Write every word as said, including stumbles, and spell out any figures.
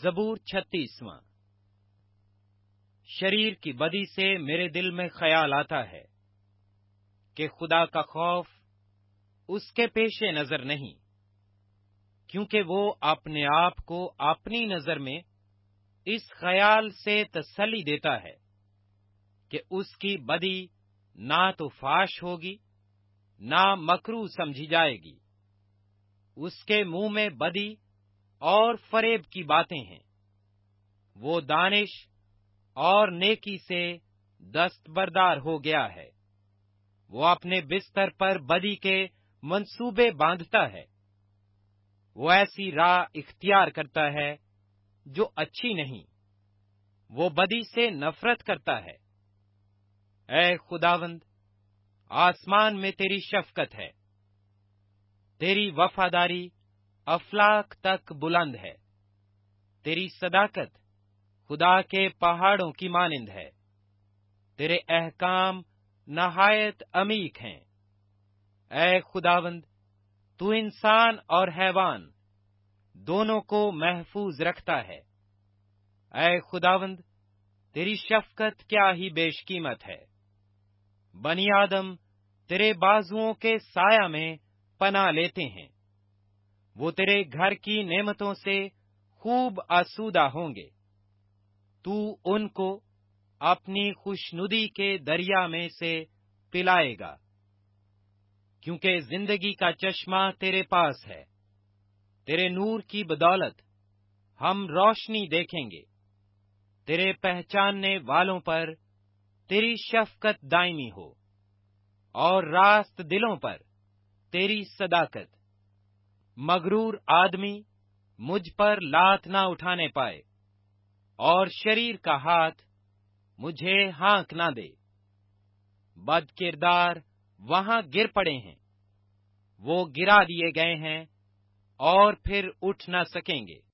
زبور چھتیسواں۔ شریر کی بدی سے میرے دل میں خیال آتا ہے کہ خدا کا خوف اس کے پیش نظر نہیں، کیونکہ وہ اپنے آپ کو اپنی نظر میں اس خیال سے تسلی دیتا ہے کہ اس کی بدی نہ تو فاش ہوگی نہ مکروہ سمجھی جائے گی۔ اس کے منہ میں بدی اور فریب کی باتیں ہیں، وہ دانش اور نیکی سے دستبردار ہو گیا ہے۔ وہ اپنے بستر پر بدی کے منصوبے باندھتا ہے، وہ ایسی راہ اختیار کرتا ہے جو اچھی نہیں، وہ بدی سے نفرت کرتا ہے۔ اے خداوند، آسمان میں تیری شفقت ہے، تیری وفاداری افلاک تک بلند ہے، تیری صداقت خدا کے پہاڑوں کی مانند ہے، تیرے احکام نہایت عمیق ہیں۔ اے خداوند، تو انسان اور حیوان دونوں کو محفوظ رکھتا ہے۔ اے خداوند، تیری شفقت کیا ہی بیش قیمت ہے۔ بنی آدم تیرے بازوؤں کے سایہ میں پناہ لیتے ہیں، وہ تیرے گھر کی نعمتوں سے خوب آسودہ ہوں گے۔ تو ان کو اپنی خوشنودی کے دریا میں سے پلائے گا، کیونکہ زندگی کا چشمہ تیرے پاس ہے۔ تیرے نور کی بدولت ہم روشنی دیکھیں گے۔ تیرے پہچاننے والوں پر تیری شفقت دائمی ہو، اور راست دلوں پر تیری صداقت۔ مغرور آدمی مجھ پر لات نہ اٹھانے پائے، اور شریر کا ہاتھ مجھے ہانک نہ دے۔ بد کردار وہاں گر پڑے ہیں، وہ گرا دیے گئے ہیں اور پھر اٹھ نہ سکیں گے۔